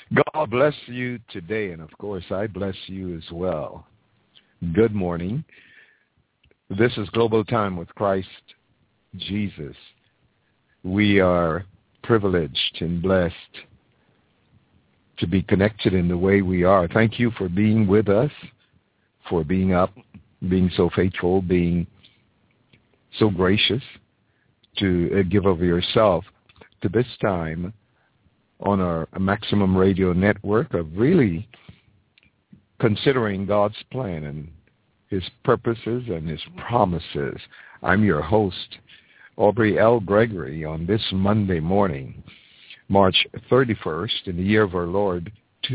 God bless you today, and of course, I bless you as well. Good morning. This is Global Time with Christ Jesus. We are privileged and blessed to be connected in the way we are. Thank you for being with us, for being up, being so faithful, being so gracious to give of yourself to this time on our Maximum Radio Network of really considering God's plan and His purposes and His promises. I'm your host, Aubrey L. Gregory, on this Monday morning, March 31st, in the year of our Lord,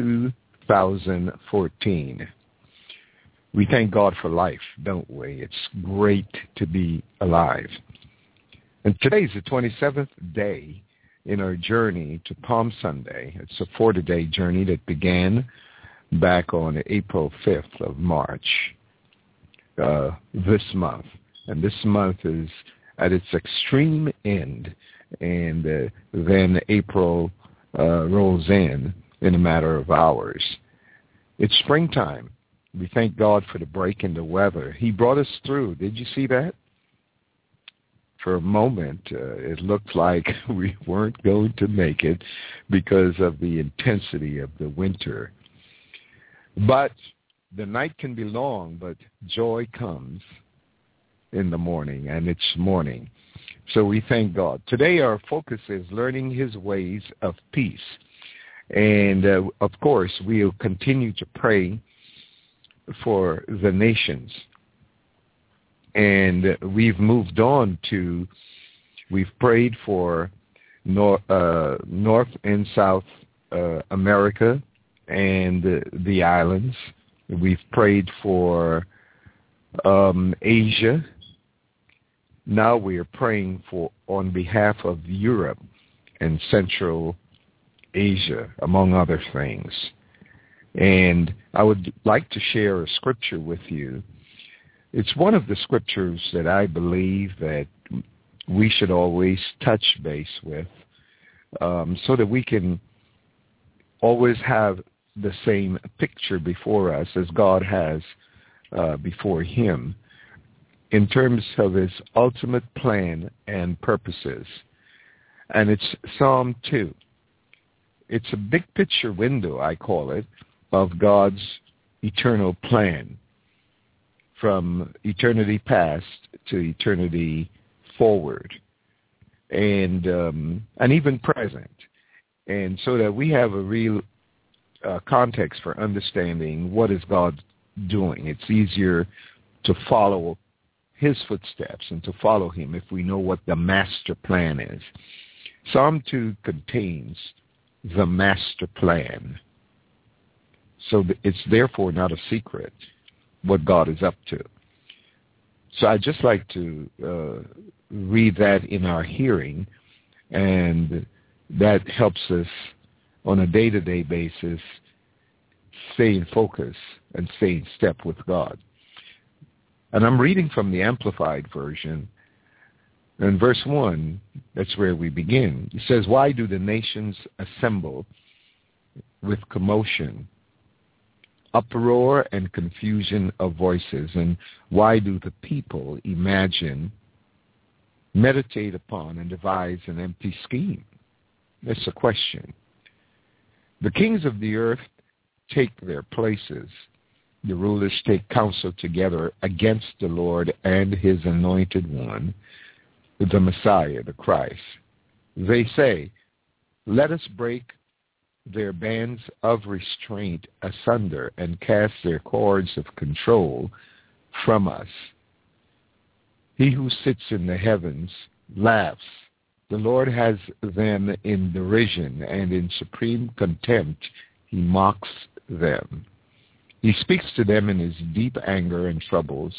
2014. We thank God for life, don't we? It's great to be alive. And today's the 27th day in our journey to Palm Sunday. It's a 40-day journey that began back on April 5th of March, this month. And this month is at its extreme end, and then April rolls in a matter of hours. It's springtime. We thank God for the break in the weather. He brought us through. Did you see that? For a moment, it looked like we weren't going to make it because of the intensity of the winter. But the night can be long, but joy comes in the morning, and it's morning. So we thank God. Today our focus is learning His ways of peace. And, of course, we'll continue to pray for the nations. And we've moved on to, we've prayed for North and South America and the islands. We've prayed for Asia. Now we are praying for on behalf of Europe and Central Asia, among other things. And I would like to share a scripture with you. It's one of the scriptures that I believe that we should always touch base with, so that we can always have the same picture before us as God has before Him in terms of His ultimate plan and purposes. And it's Psalm 2. It's a big picture window, I call it, of God's eternal plan, from eternity past to eternity forward, and even present, and so that we have a real context for understanding what is God doing. It's easier to follow His footsteps and to follow Him if we know what the master plan is. Psalm 2 contains the master plan, so it's therefore not a secret what God is up to. So I'd just like to read that in our hearing, and that helps us on a day-to-day basis stay in focus and stay in step with God. And I'm reading from the Amplified Version, and verse 1, that's where we begin. It says, "Why do the nations assemble with commotion, uproar and confusion of voices, and why do the people imagine, meditate upon, and devise an empty scheme?" That's a question. "The kings of the earth take their places. The rulers take counsel together against the Lord and His anointed one, the Messiah, the Christ. They say, 'Let us break their bands of restraint asunder and cast their cords of control from us.' He who sits in the heavens laughs. The Lord has them in derision, and in supreme contempt He mocks them. He speaks to them in His deep anger and troubles,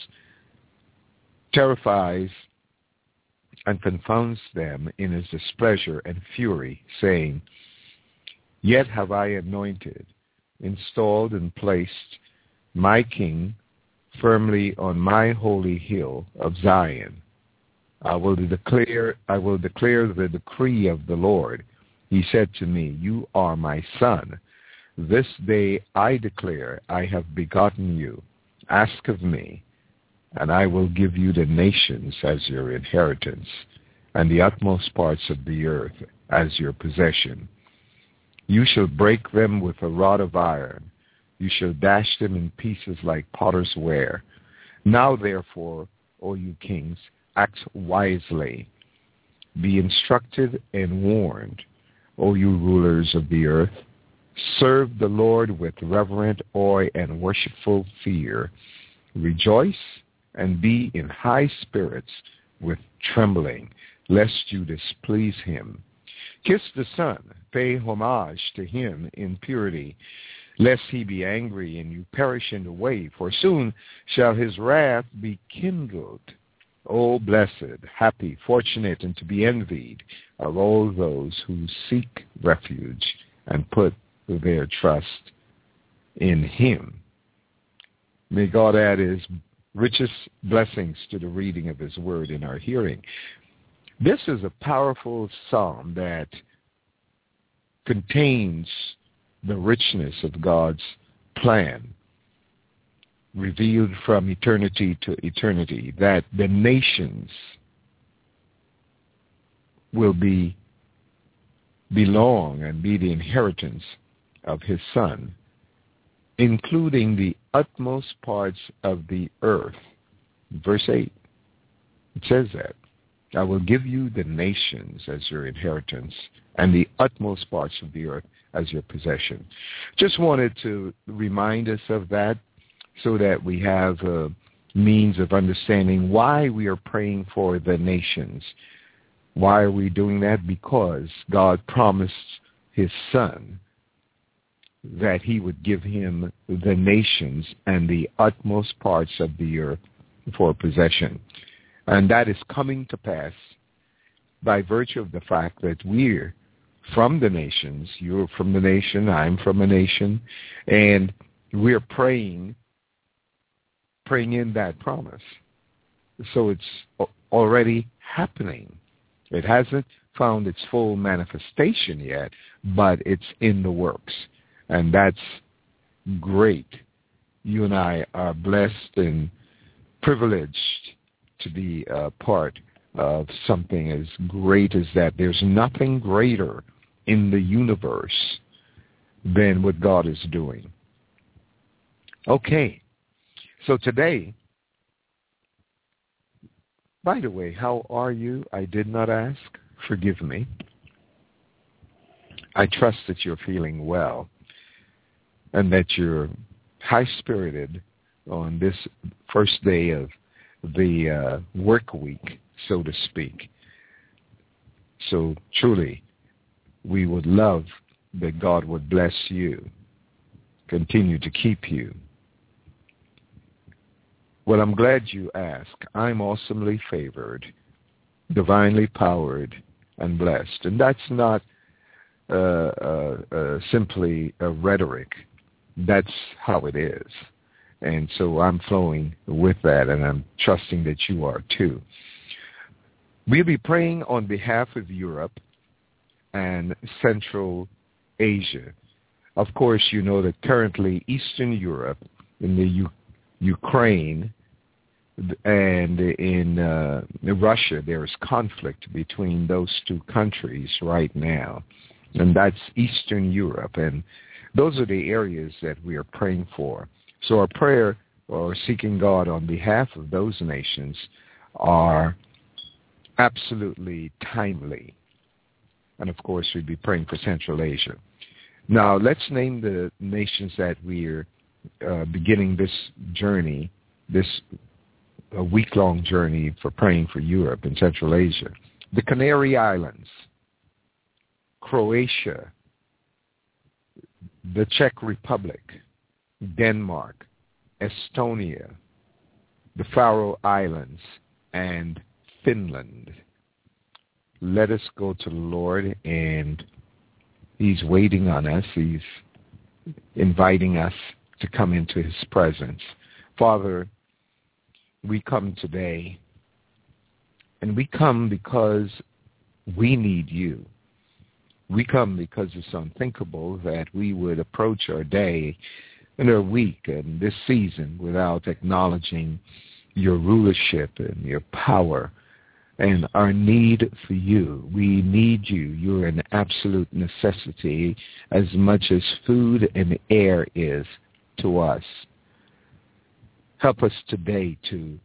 terrifies and confounds them in His displeasure and fury, saying, 'Yet have I anointed, installed and placed my king firmly on my holy hill of Zion. I will declare the decree of the Lord. He said to me, you are my son. This day I declare, I have begotten you. Ask of me, and I will give you the nations as your inheritance, and the utmost parts of the earth as your possession. You shall break them with a rod of iron. You shall dash them in pieces like potter's ware. Now therefore, O you kings, act wisely. Be instructed and warned, O you rulers of the earth. Serve the Lord with reverent awe and worshipful fear. Rejoice and be in high spirits with trembling, lest you displease him. Kiss the Son, pay homage to him in purity, lest he be angry and you perish in the way, for soon shall his wrath be kindled. O blessed, happy, fortunate, and to be envied are all those who seek refuge and put their trust in him. May God add his richest blessings to the reading of his word in our hearing. This is a powerful psalm that contains the richness of God's plan revealed from eternity to eternity, that the nations will belong and be the inheritance of his Son, including the utmost parts of the earth. Verse 8, it says that. I will give you the nations as your inheritance and the utmost parts of the earth as your possession. Just wanted to remind us of that so that we have a means of understanding why we are praying for the nations. Why are we doing that? Because God promised his Son that he would give him the nations and the utmost parts of the earth for possession. And that is coming to pass by virtue of the fact that we're from the nations. You're from the nation, I'm from a nation, and we're praying in that promise. So it's already happening. It hasn't found its full manifestation yet, but it's in the works. And that's great. You and I are blessed and privileged to be a part of something as great as that. There's nothing greater in the universe than what God is doing. Okay. So today, by the way, how are you? I did not ask. Forgive me. I trust that you're feeling well and that you're high-spirited on this first day of the work week, so to speak. So truly, we would love that God would bless you, continue to keep you. Well, I'm glad you asked. I'm awesomely favored, divinely powered, and blessed. And that's not simply a rhetoric. That's how it is. And so I'm flowing with that, and I'm trusting that you are too. We'll be praying on behalf of Europe and Central Asia. Of course, you know that currently Eastern Europe, in the Ukraine and in Russia, there is conflict between those two countries right now. And that's Eastern Europe. And those are the areas that we are praying for. So our prayer or seeking God on behalf of those nations are absolutely timely. And of course, we'd be praying for Central Asia. Now, let's name the nations that we're beginning this journey, this week-long journey for praying for Europe and Central Asia. The Canary Islands, Croatia, the Czech Republic, Denmark, Estonia, the Faroe Islands, and Finland. Let us go to the Lord, and he's waiting on us. He's inviting us to come into his presence. Father, we come today, and we come because we need you. We come because it's unthinkable that we would approach our day and our week and this season without acknowledging your rulership and your power and our need for you. We need you. You're an absolute necessity as much as food and air is to us. Help us today to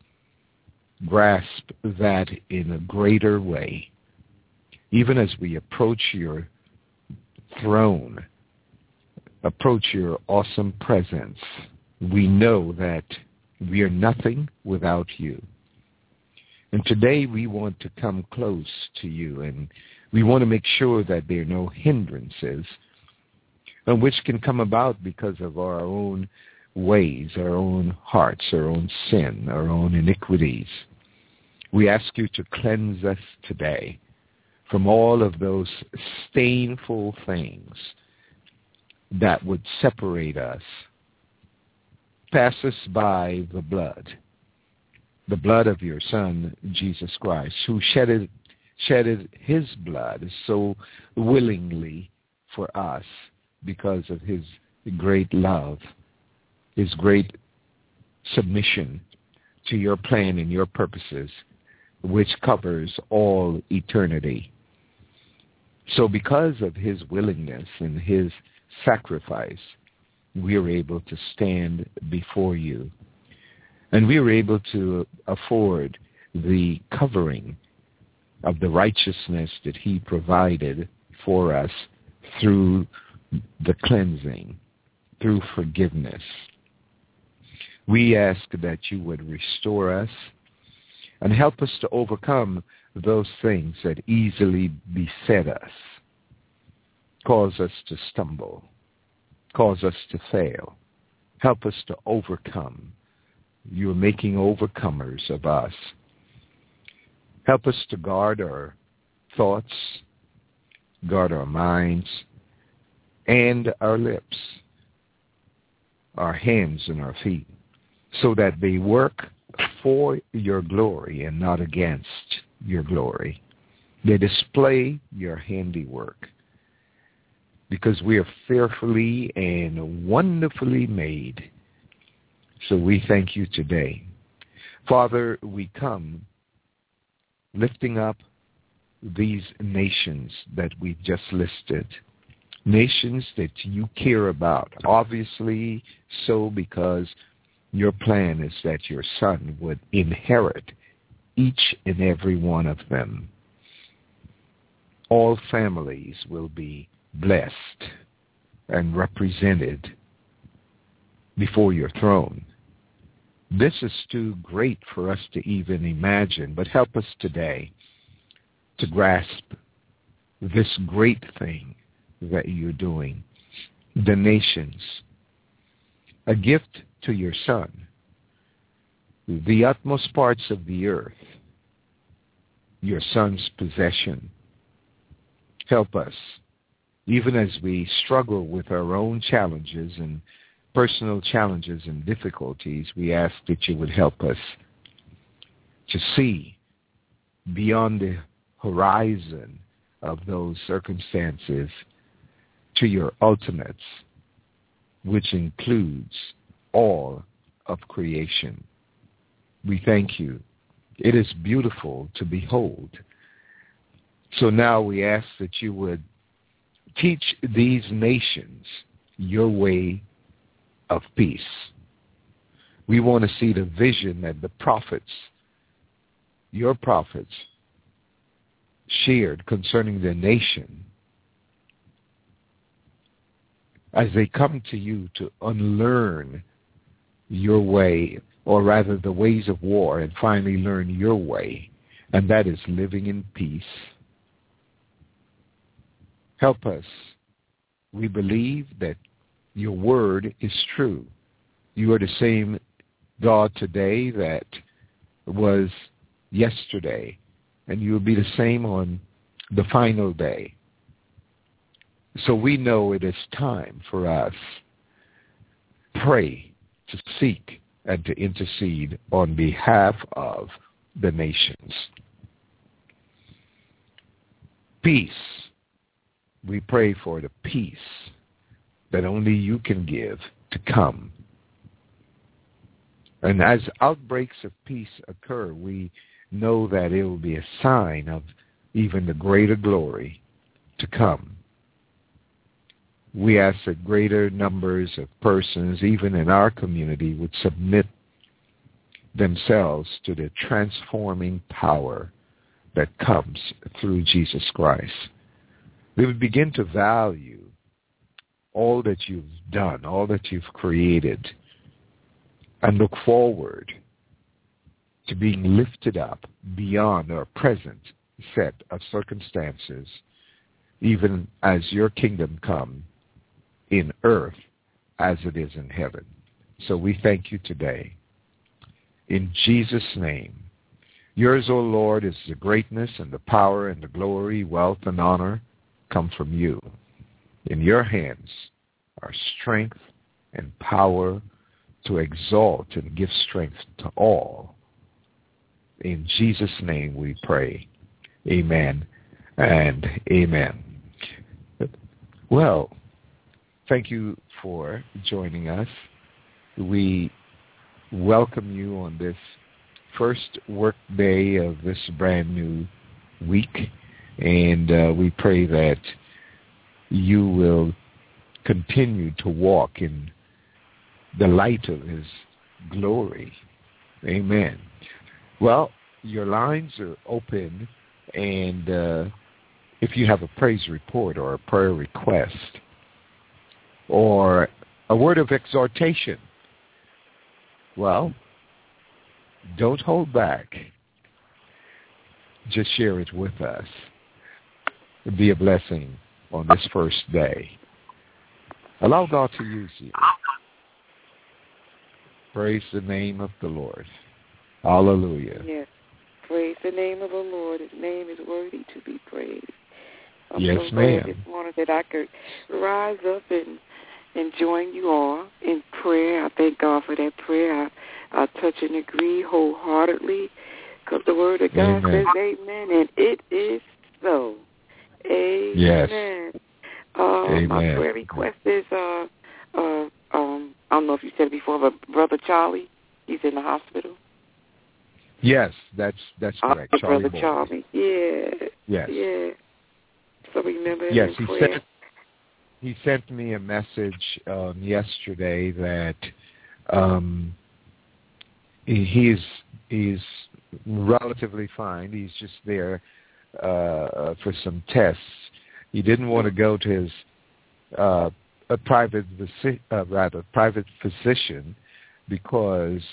grasp that in a greater way. Even as we approach your throne, approach your awesome presence, we know that we are nothing without you. And today we want to come close to you, and we want to make sure that there are no hindrances, which can come about because of our own ways, our own hearts, our own sin, our own iniquities. We ask you to cleanse us today from all of those stainful things that would separate us. Pass us by the blood of your Son, Jesus Christ, who shedded his blood so willingly for us because of his great love, his great submission to your plan and your purposes, which covers all eternity. So because of his willingness and his sacrifice, we are able to stand before you. And we are able to afford the covering of the righteousness that he provided for us through the cleansing, through forgiveness. We ask that you would restore us and help us to overcome those things that easily beset us, cause us to stumble, cause us to fail. Help us to overcome. You are making overcomers of us. Help us to guard our thoughts, guard our minds, and our lips, our hands and our feet, so that they work for your glory and not against your glory. They display your handiwork, because we are fearfully and wonderfully made. So we thank you today. Father, we come lifting up these nations that we just listed, nations that you care about, obviously so because your plan is that your Son would inherit each and every one of them. All families will be blessed and represented before your throne. This is too great for us to even imagine, but help us today to grasp this great thing that you're doing. The nations, a gift to your Son, the utmost parts of the earth, your Son's possession. Help us, even as we struggle with our own challenges and personal challenges and difficulties, we ask that you would help us to see beyond the horizon of those circumstances to your ultimates, which includes all of creation. We thank you. It is beautiful to behold. So now we ask that you would teach these nations your way of peace. We want to see the vision that the prophets, your prophets, shared concerning the nation as they come to you to unlearn your way, or rather the ways of war, and finally learn your way, and that is living in peace. Help us. We believe that your word is true. You are the same God today that was yesterday, and you will be the same on the final day. So we know it is time for us pray, to seek, and to intercede on behalf of the nations. Peace we pray for the peace that only you can give to come. And as outbreaks of peace occur, we know that it will be a sign of even the greater glory to come. We ask that greater numbers of persons, even in our community, would submit themselves to the transforming power that comes through Jesus Christ. They would begin to value all that you've done, all that you've created, and look forward to being lifted up beyond our present set of circumstances, even as your kingdom come in earth as it is in heaven. So we thank you today. In Jesus' name, yours, O Lord, is the greatness and the power and the glory, wealth and honor come from you. In your hands are strength and power to exalt and give strength to all. In Jesus' name we pray. Amen and amen. Well, thank you for joining us. We welcome you on this first work day of this brand new week, and we pray that you will continue to walk in the light of his glory. Amen. Well, your lines are open, and if you have a praise report or a prayer request or a word of exhortation, well, don't hold back. Just share it with us. It'll be a blessing on this first day. Allow God to use you. Praise the name of the Lord. Hallelujah. Yes. Praise the name of the Lord. His name is worthy to be praised. I'm yes, so ma'am. glad this morning that I could rise up and join you all in prayer. I thank God for that prayer. I touch and agree wholeheartedly because the word of God says amen, and it is so. Amen. Yes. Amen. My prayer request is, I don't know if you said it before, but Brother Charlie, he's in the hospital. Yes, that's correct. Brother Charlie. Yeah. Yes. Yeah. So remember him yes, in prayer. He sent me a message yesterday that he's relatively fine. He's just there for some tests. He didn't want to go to his a private physician because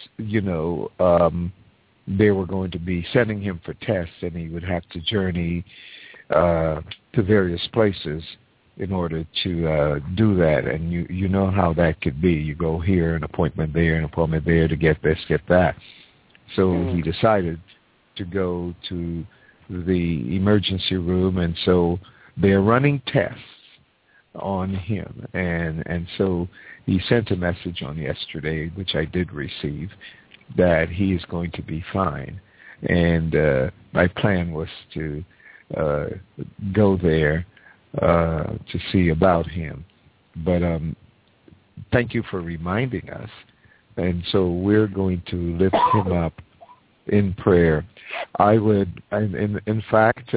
they were going to be sending him for tests, and he would have to journey to various places in order to do that. And you know how that could be. You go here, an appointment there to get this, get that. So he decided to go to the emergency room, and so they're running tests on him. And so he sent a message on yesterday, which I did receive, that he is going to be fine. And my plan was to go there to see about him. But thank you for reminding us. And so we're going to lift him up in prayer. I would, in fact,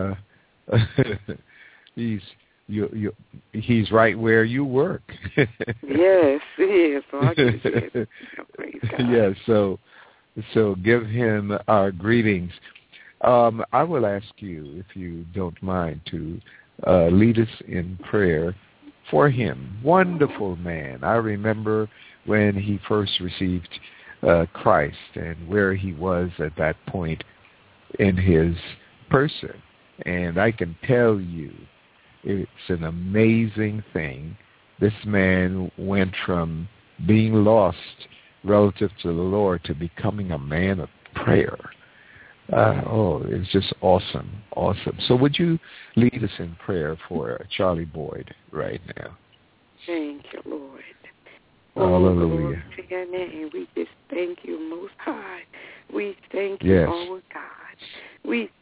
he's right where you work. Yes, he is. So I can say, praise God. Yes, so give him our greetings. I will ask you, if you don't mind, to lead us in prayer for him. Wonderful man. I remember when he first received Christ and where he was at that point in his person. And I can tell you, it's an amazing thing. This man went from being lost relative to the Lord to becoming a man of prayer. It's just awesome. So would you lead us in prayer for Charlie Boyd right now? Thank you, Lord. Hallelujah. To your name. We just thank you, Most High. We thank you, our God. We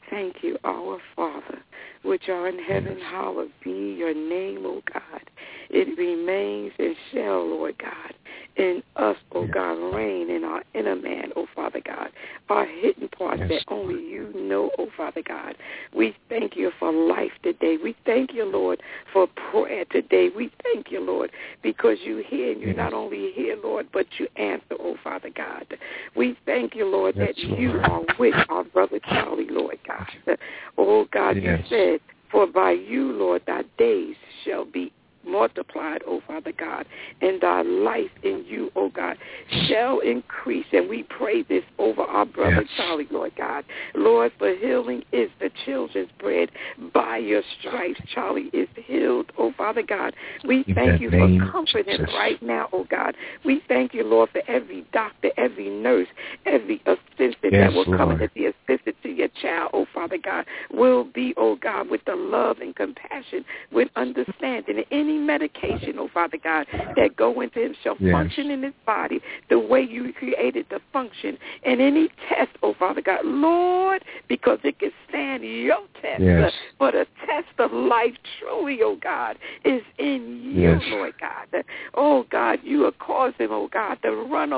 thank you, our Father, which art in heaven, hallowed be your name, O God. It remains and shall, Lord God, in us, O God, reign in our inner man, O Father God, our hidden parts that only you know, O Father God. We thank you for life today. We thank you, Lord, for prayer today. We thank you, Lord, because you hear, and you not only hear, Lord, but you answer, O Father God. We thank you, Lord, that you are with our brother Charlie, Lord God. Oh, God, you said, for by you, Lord, thy days shall be multiplied, O Father God, and thy life in you, O God, shall increase. And we pray this over our brother Charlie, Lord God. Lord, for healing is the children's bread. By your stripes, Charlie is healed, O Father God. We thank you for comforting right now, O God. We thank you, Lord, for every doctor, every nurse, every assistant that will come in to be assistant to your child, O Father God, will be, O God, with the love and compassion, with understanding. And any medication, oh Father God, that go into him shall function in his body the way you created to function. And any test, oh Father God, Lord, because it can stand your test, but a test of life truly, oh God, is in you, Lord God. Oh God, you will cause him, oh God, to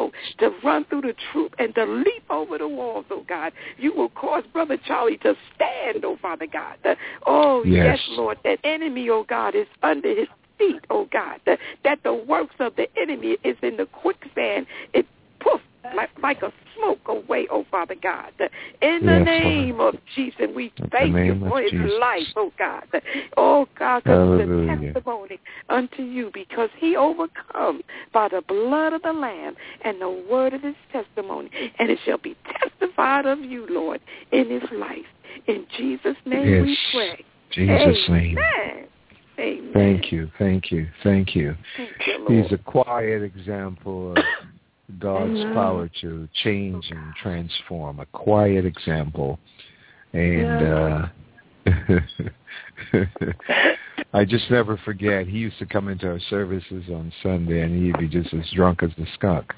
run through the troop and to leap over the walls, oh God. You will cause Brother Charlie to stand, oh Father God. Oh yes, Lord, that enemy, oh God, is under his feet, oh God, that the works of the enemy is in the quicksand. It poof like a smoke away, oh Father God. In the name of Jesus, we thank you for his life, oh God. Oh God, because it's a testimony unto you, because he overcome by the blood of the Lamb and the word of his testimony, and it shall be testified of you, Lord, in his life. In Jesus' name we pray. Jesus' name. Amen. Thank you. He's a quiet example of God's power to change and transform, a quiet example. And I just never forget, he used to come into our services on Sunday and he'd be just as drunk as a skunk.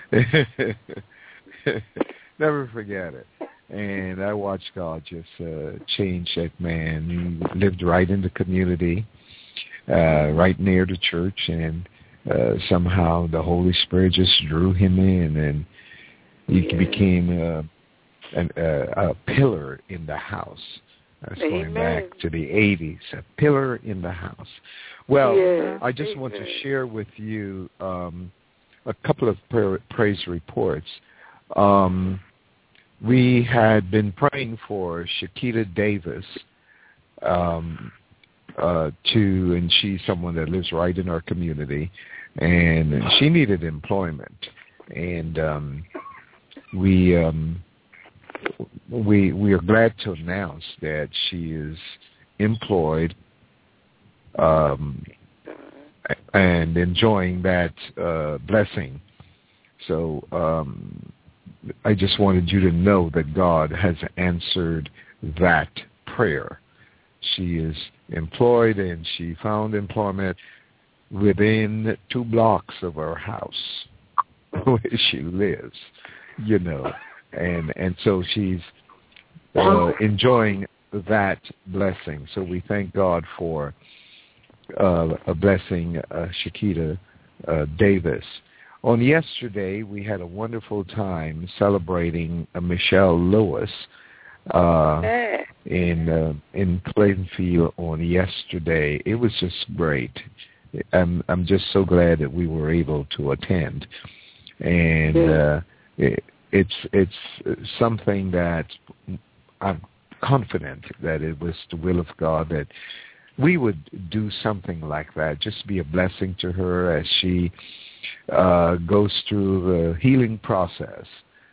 Never forget it. And I watched God just change that man. He lived right in the community, right near the church, and somehow the Holy Spirit just drew him in, and he became a pillar in the house. That's going back to the 80s, a pillar in the house. Well, I just want to share with you a couple of praise reports. We had been praying for Shakita Davis, and she's someone that lives right in our community, and she needed employment, and we are glad to announce that she is employed and enjoying that blessing. So I just wanted you to know that God has answered that prayer. She is employed, and she found employment within 2 blocks of our house where she lives, and so she's enjoying that blessing. So we thank God for a blessing Shakita Davis. On yesterday, we had a wonderful time celebrating Michelle Lewis in Plainfield on yesterday. It was just great. I'm just so glad that we were able to attend, and it's something that I'm confident that it was the will of God that we would do something like that, just be a blessing to her as she goes through the healing process,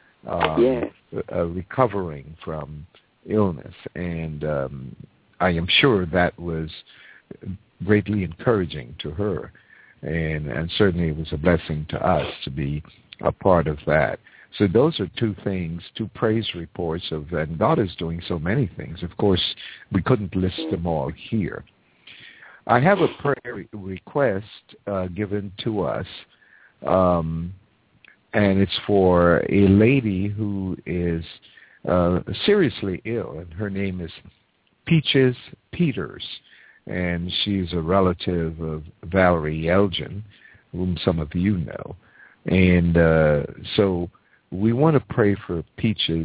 recovering from illness. And I am sure that was greatly encouraging to her. And certainly it was a blessing to us to be a part of that. So those are 2 things, 2 praise reports and God is doing so many things. Of course, we couldn't list them all here. I have a prayer request given to us, and it's for a lady who is seriously ill, and her name is Peaches Peters, and she's a relative of Valerie Elgin, whom some of you know. And so we want to pray for Peaches.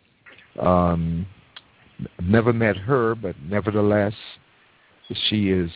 Never met her, but nevertheless, she is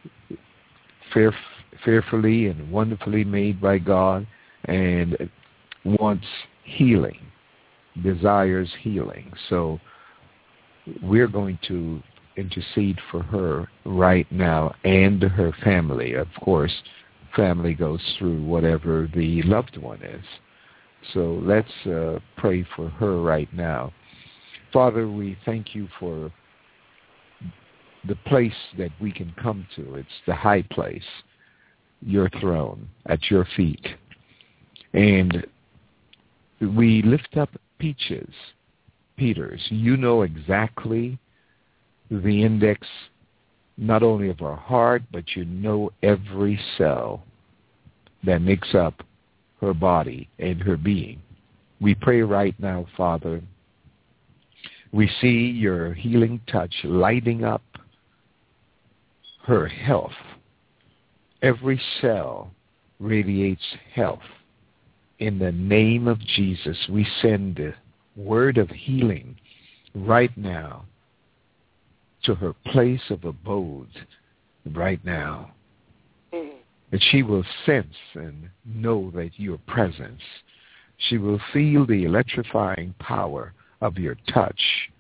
fearfully and wonderfully made by God and wants healing, desires healing. So we're going to intercede for her right now and her family. Of course, family goes through whatever the loved one is. So let's pray for her right now. Father, we thank you for the place that we can come to. It's the high place, your throne, at your feet. And we lift up Peaches Peters. You know exactly the index, not only of our heart, but you know every cell that makes up her body and her being. We pray right now, Father. We see your healing touch lighting up her health. Every cell radiates health. In the name of Jesus, we send a word of healing right now to her place of abode right now. And she will sense and know that your presence. She will feel the electrifying power of your touch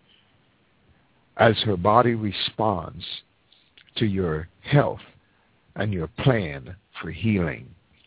as her body responds to your health and your plan for healing.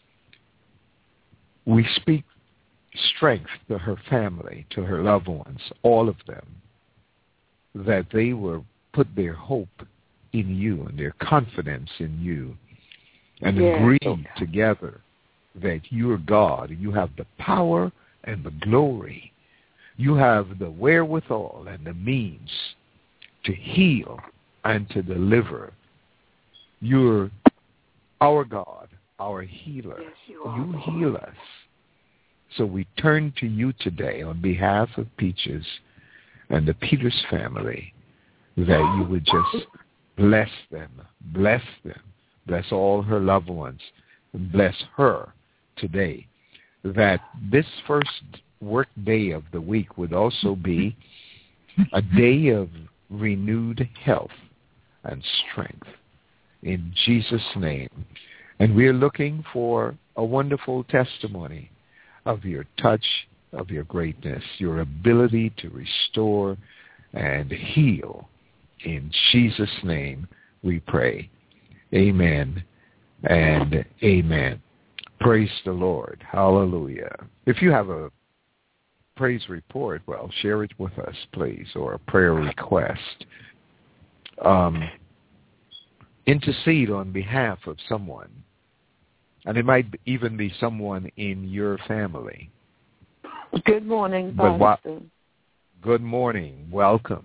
We speak strength to her family, to her loved ones, all of them, that they will put their hope in you and their confidence in you and agree together that you are God. You have the power and the glory. You have the wherewithal and the means to heal and to deliver. You're our God, our healer. Yes, you heal us. So we turn to you today on behalf of Peaches and the Peters family, that you would just bless them, bless all her loved ones, and bless her today. That this first work day of the week would also be a day of renewed health and strength in Jesus' name. And we are looking for a wonderful testimony of your touch, of your greatness, your ability to restore and heal. In Jesus' name we pray. Amen and amen. Praise the Lord. Hallelujah. If you have a praise report, well, share it with us, please, or a prayer request. Intercede on behalf of someone. And it might even be someone in your family. Good morning, Pastor. Good morning. Welcome.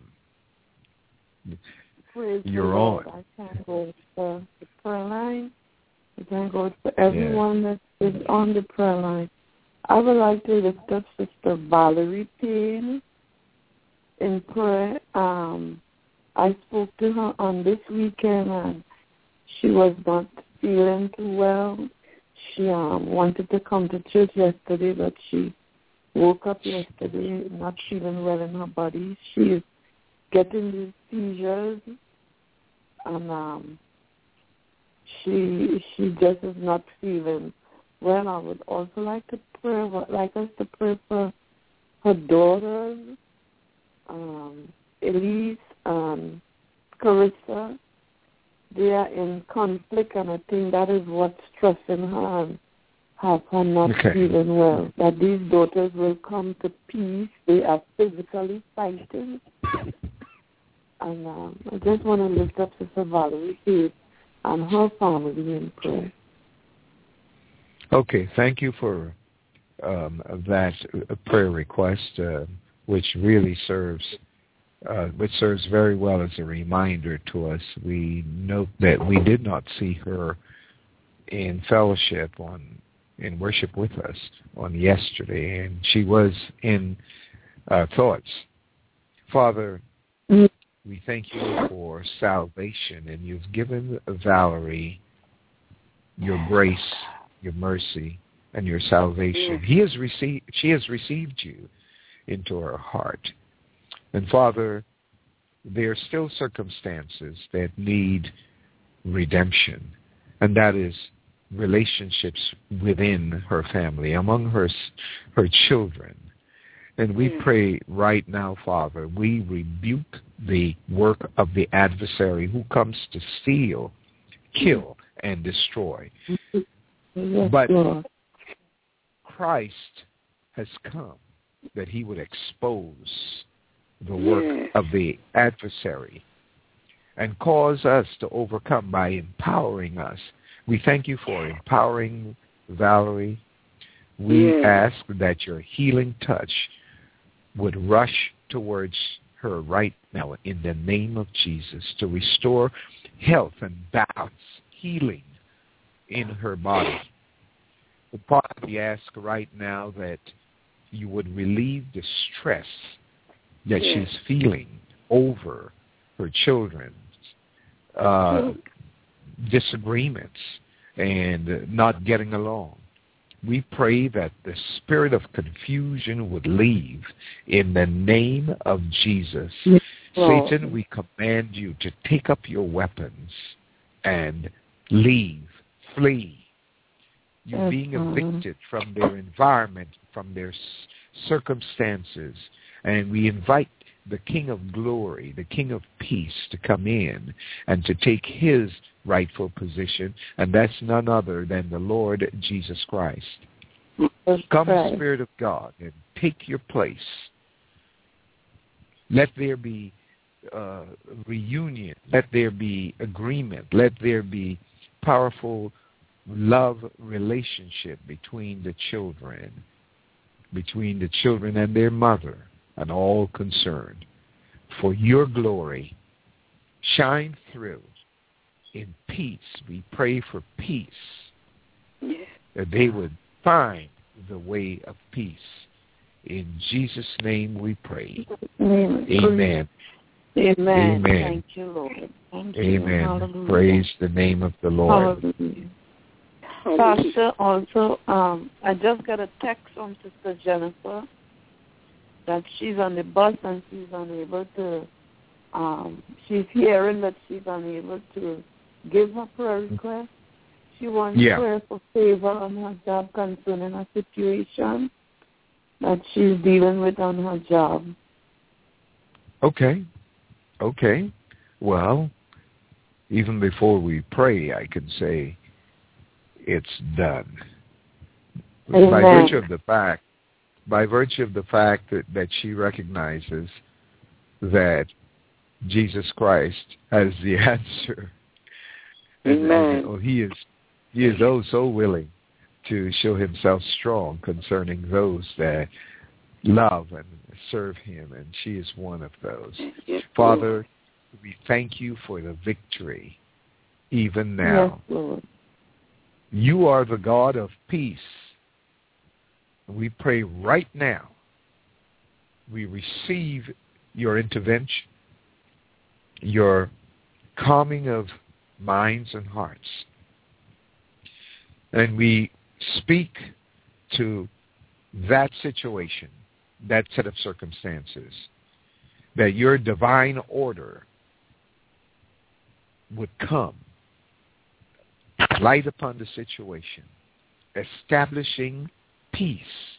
Praise You're on. I thank God for the prayer line. I thank God for everyone that is on the prayer line. I would like to lift up Sister Valerie Payne in prayer. I spoke to her on this weekend, and she was not feeling too well. She wanted to come to church yesterday, but she woke up yesterday not feeling well in her body. She is getting these seizures, and she just is not feeling well. I would also like us to pray for her daughters, Elise and Carissa. They are in conflict, and I think that is what's stressing her and have her not feeling well. That these daughters will come to peace. They are physically fighting. And I just want to lift up Sister Valerie Faith and her family in prayer. Okay, thank you for that prayer request, which really serves very well as a reminder to us. We note that we did not see her in fellowship in worship with us on yesterday, and she was in thoughts Father, we thank you for salvation, and you've given Valerie your grace, your mercy, and your salvation. She has received you into her heart. And Father, there are still circumstances that need redemption, and that is relationships within her family, among her children. And we pray right now, Father, we rebuke the work of the adversary who comes to steal, kill, and destroy. But Christ has come that he would expose the work of the adversary and cause us to overcome by empowering us. We thank you for empowering Valerie. We ask that your healing touch would rush towards her right now in the name of Jesus to restore health and balance, healing in her body. Father, we ask right now that you would relieve the stress that she's feeling over her children's disagreements and not getting along. We pray that the spirit of confusion would leave in the name of Jesus. Satan, we command you to take up your weapons and leave, flee. You're being evicted from their environment, from their circumstances. And we invite the King of Glory, the King of Peace, to come in and to take his rightful position, and that's none other than the Lord Jesus Christ. Come, Spirit of God, and take your place. Let there be reunion. Let there be agreement. Let there be powerful love relationship between the children and their mother and all concerned. For your glory, shine through in peace. We pray for peace, that they would find the way of peace. In Jesus' name we pray. Amen. Amen. Thank you, Lord. Thank you. Amen. Hallelujah. Praise the name of the Lord. Hallelujah. Pastor, also, I just got a text from Sister Jennifer that she's on the bus and she's unable to, she's hearing that she's unable to give her prayer request. She wants prayer for favor on her job concerning a situation that she's dealing with on her job. Okay. Well, even before we pray, I can say it's done. Amen. By virtue of the fact that she recognizes that Jesus Christ has the answer. Amen. And he is so willing to show himself strong concerning those that love and serve him, and she is one of those. Yes, Father, we thank you for the victory even now. Yes, Lord. You are the God of peace. We pray right now. We receive your intervention, your calming of minds and hearts. And we speak to that situation, that set of circumstances, that your divine order would come, light upon the situation, establishing peace.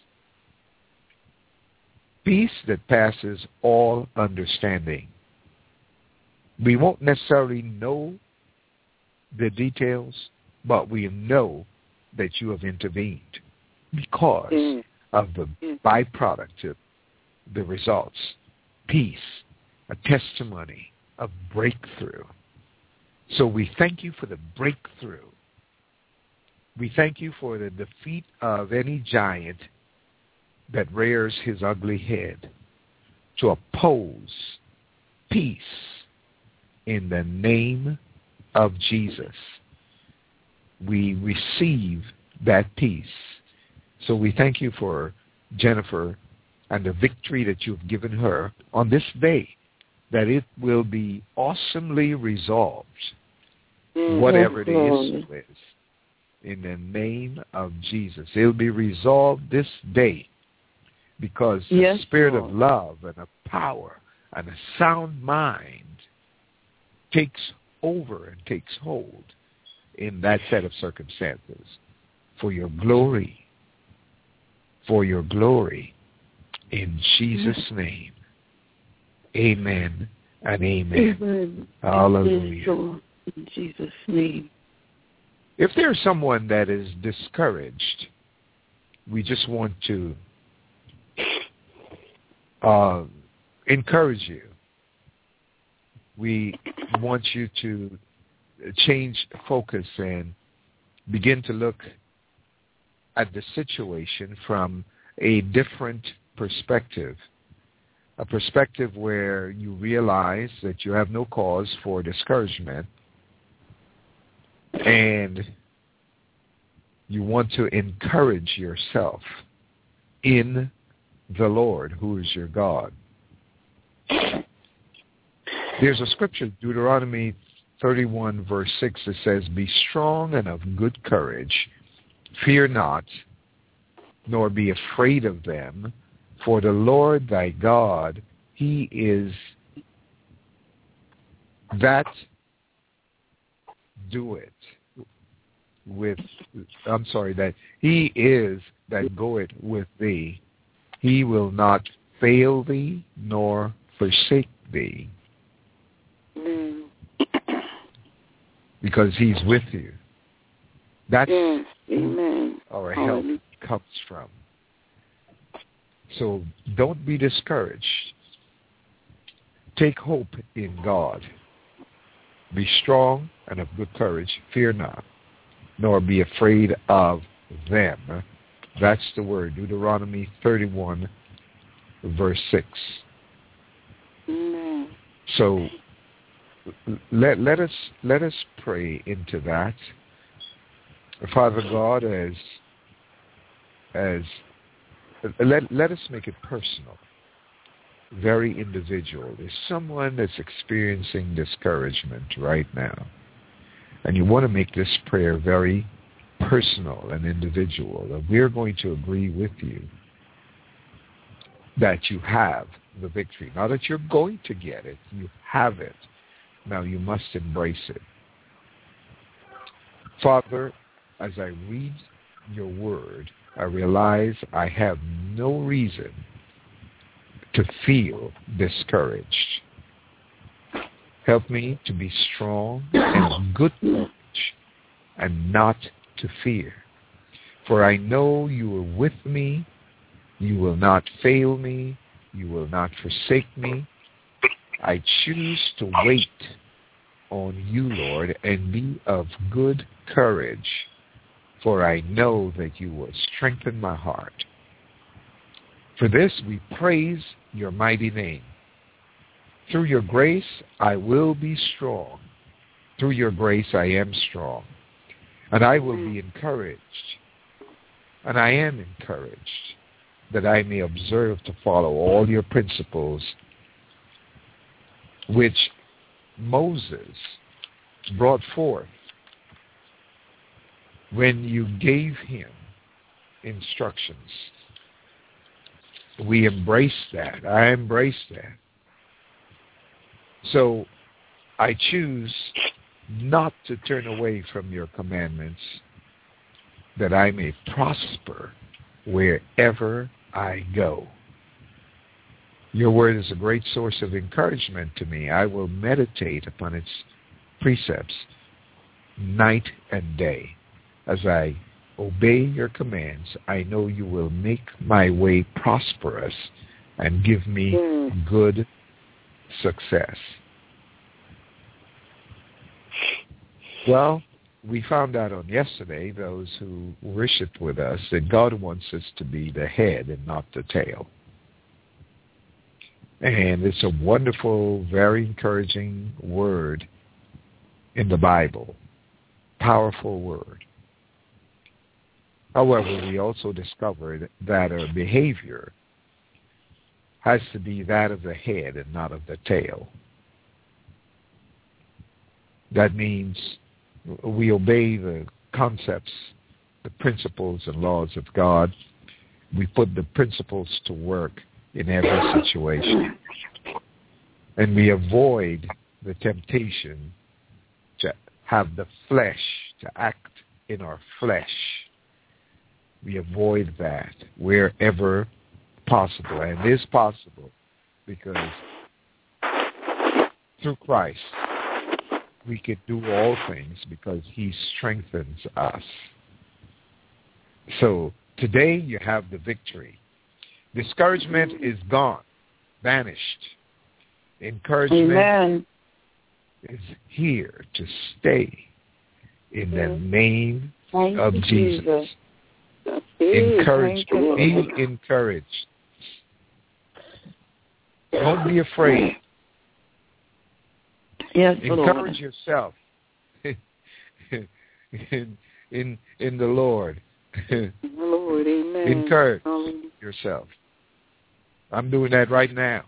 Peace that passes all understanding. We won't necessarily know the details, but we know that you have intervened because of the byproduct of the results. Peace, a testimony of breakthrough. So we thank you for the breakthrough. We thank you for the defeat of any giant that rears his ugly head to oppose peace in the name of Jesus. We receive that peace. So we thank you for Jennifer and the victory that you've given her on this day, that it will be awesomely resolved, whatever the issue is. In the name of Jesus. It'll be resolved this day because the spirit of love and of power and a sound mind takes over and takes hold in that set of circumstances for your glory. For your glory. In Jesus' name. Amen and amen. Amen. Hallelujah. In Jesus' name. If there's someone that is discouraged, we just want to encourage you. We want you to change focus and begin to look at the situation from a different perspective, a perspective where you realize that you have no cause for discouragement, and you want to encourage yourself in the Lord, who is your God. There's a scripture, Deuteronomy 31, verse 6, that says, "Be strong and of good courage. Fear not, nor be afraid of them. For the Lord thy God, he is that that he is that goeth with thee. He will not fail thee nor forsake thee." Because he's with you. That's where our help comes from. So don't be discouraged. Take hope in God. Be strong and of good courage. Fear not, nor be afraid of them. That's the word, Deuteronomy 31, verse 6. Amen. So let us pray into that. Father God, let us make it personal, very individual. There's someone that's experiencing discouragement right now, and you want to make this prayer very personal and individual. And we're going to agree with you that you have the victory. Not that you're going to get it, you have it. Now you must embrace it. Father, as I read your word, I realize I have no reason to feel discouraged. Help me to be strong and of good courage and not to fear. For I know you are with me. You will not fail me. You will not forsake me. I choose to wait on you, Lord, and be of good courage, for I know that you will strengthen my heart. For this we praise your mighty name. Through your grace I will be strong. Through your grace I am strong. And I will be encouraged. And I am encouraged that I may observe to follow all your principles which Moses brought forth when you gave him instructions. We embrace that. I embrace that. So I choose not to turn away from your commandments, that I may prosper wherever I go. Your word is a great source of encouragement to me. I will meditate upon its precepts night and day. As I obey your commands, I know you will make my way prosperous and give me good success. Well, we found out on yesterday, those who worshiped with us, that God wants us to be the head and not the tail. And it's a wonderful, very encouraging word in the Bible. Powerful word. However, we also discovered that our behavior has to be that of the head and not of the tail. That means we obey the concepts, the principles and laws of God. We put the principles to work in every situation. And we avoid the temptation to have the flesh, to act in our flesh. We avoid that wherever possible. And it is possible because through Christ, we can do all things because he strengthens us. So today you have the victory. Discouragement is gone, vanished. Encouragement is here to stay in the name of Jesus. Encourage, be encouraged. Don't be afraid. Yes, encourage yourself in the Lord. Lord, amen. Encourage yourself. I'm doing that right now.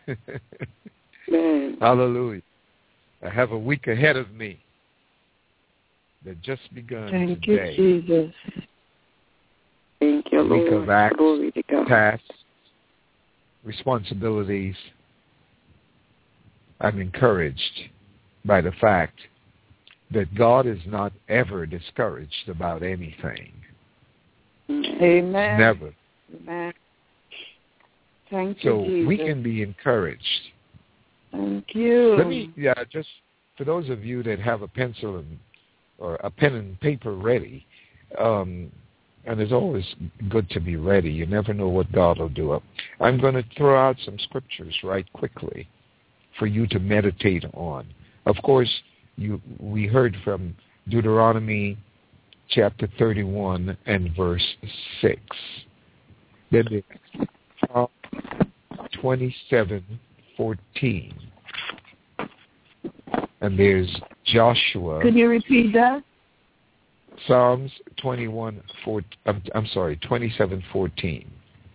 Amen. Hallelujah. I have a week ahead of me that just begun Thank today. you, Jesus. Thank you, Lord. Week of acts, glory to God. tasks, responsibilities. I'm encouraged by the fact that God is not ever discouraged about anything. Amen. Never. Amen. Thank you, So Jesus. we can be encouraged. Thank you. Let me, just for those of you that have a pencil or a pen and paper ready, and it's always good to be ready. You never know what God will do. I'm going to throw out some scriptures right quickly for you to meditate on. Of course, we heard from Deuteronomy chapter 31 and verse 6. Then there's Psalm 27:14. And there's Joshua. Could you repeat that? Psalms 27:14.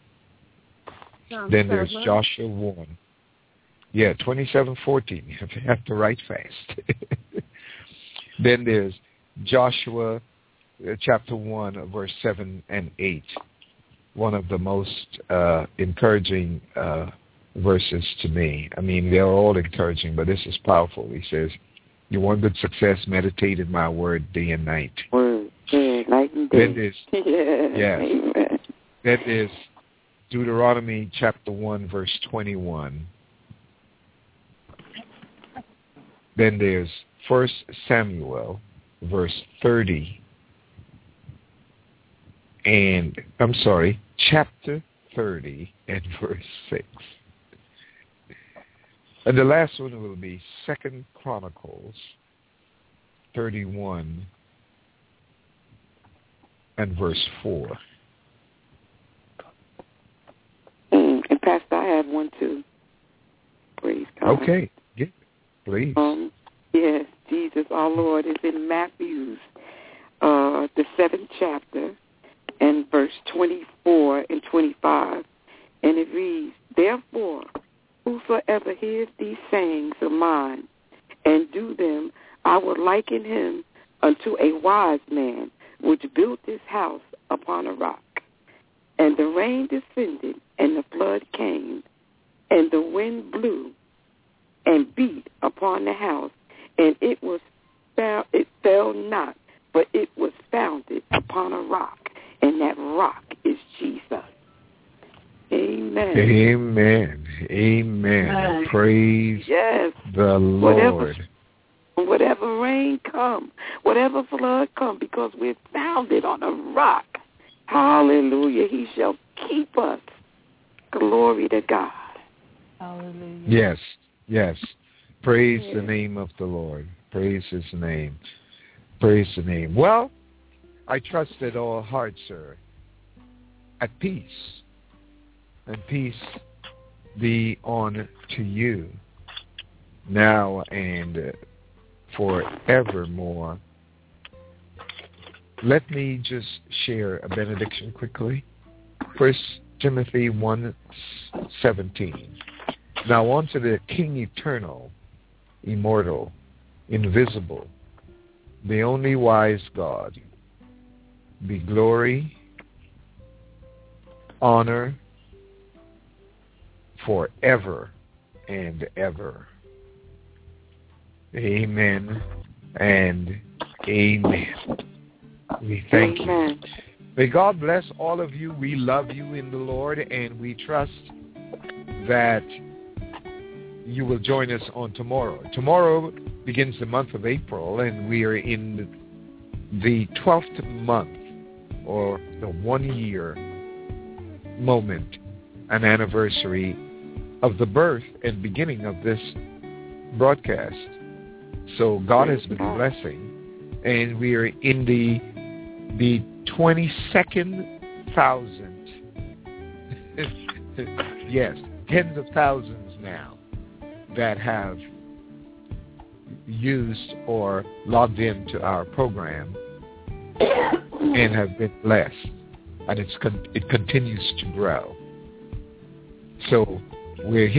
Then there's Joshua 1. Yeah, 27:14. You have to write fast. Then there's Joshua chapter 1, verse 7 and 8. One of the most encouraging verses to me. I mean, they're all encouraging, but this is powerful. He says, you want good success, meditate in my word day and night. Word, yeah, night and day. Then there's, That is Deuteronomy chapter 1, verse 21. Then there's 1 Samuel, verse 30. Chapter 30 and verse 6. And the last one will be 2 Chronicles 31 and verse 4. And Pastor, I have one too. Praise God. Okay, get it, please. Yes, Jesus, our Lord, is in Matthew's, the 7th chapter, and verse 24 and 25. And it reads, therefore, whosoever hears these sayings of mine and do them, I will liken him unto a wise man which built his house upon a rock. And the rain descended, and the flood came, and the wind blew and beat upon the house, and it fell not, but it was founded upon a rock, and that rock is Jesus. Amen. Amen. Amen. Praise the Lord. Whatever rain come, whatever flood come, because we're founded on a rock. Hallelujah. He shall keep us. Glory to God. Hallelujah. Yes. Praise the name of the Lord. Praise his name. Praise the name. Well, I trust that all hearts are at peace. And peace be on to you now and forevermore. Let me just share a benediction quickly. 1 Timothy 1:17. Now unto the King eternal, immortal, invisible, the only wise God, be glory, honor, forever and ever. Amen and amen. We thank you. May God bless all of you. We love you in the Lord, and we trust that you will join us on tomorrow. Tomorrow begins the month of April, and we are in the 12th month, or the 1-year moment, an anniversary of the birth and beginning of this broadcast. So God has been blessing, and we are in the 22nd thousand, yes, tens of thousands now that have used or logged into our program and have been blessed, and it continues to grow. So we're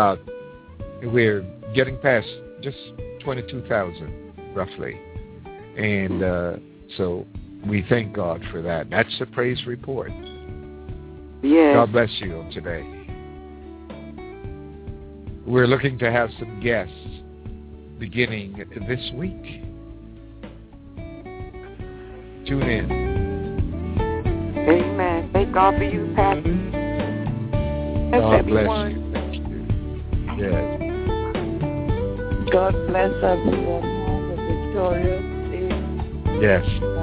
getting past just 22,000 roughly, and so we thank God for that. That's the praise report. Yes. God bless you today. We're looking to have some guests beginning this week. Tune in. Amen. Thank God for you, Pastor. God bless you. Thank you. Yes. God bless everyone. Have a victorious day. Yes.